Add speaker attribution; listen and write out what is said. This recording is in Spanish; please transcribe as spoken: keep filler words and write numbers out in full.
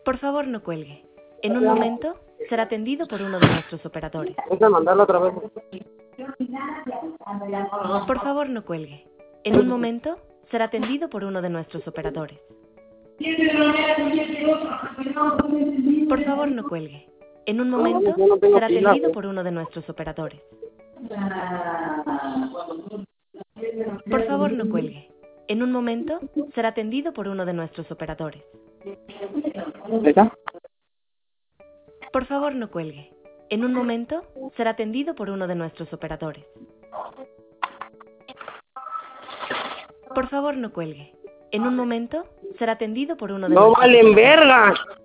Speaker 1: Por favor, no cuelgue. En un momento será atendido por uno de nuestros operadores.
Speaker 2: Deja mandarlo otra vez.
Speaker 1: Por favor, no cuelgue. En un momento será atendido por uno de nuestros operadores. Por favor, no cuelgue. En un momento
Speaker 2: Yo no tengo
Speaker 1: será
Speaker 2: pila,
Speaker 1: atendido
Speaker 2: güey.
Speaker 1: por uno de nuestros operadores. Por favor, no cuelgue. En un momento será atendido por uno de nuestros operadores.
Speaker 2: ¿Deja?
Speaker 1: Por favor, no cuelgue. En un momento será atendido por uno de nuestros operadores. Por favor, no cuelgue. En un momento será atendido por uno de
Speaker 2: No
Speaker 1: nuestros
Speaker 2: valen
Speaker 1: operadores.
Speaker 2: verga.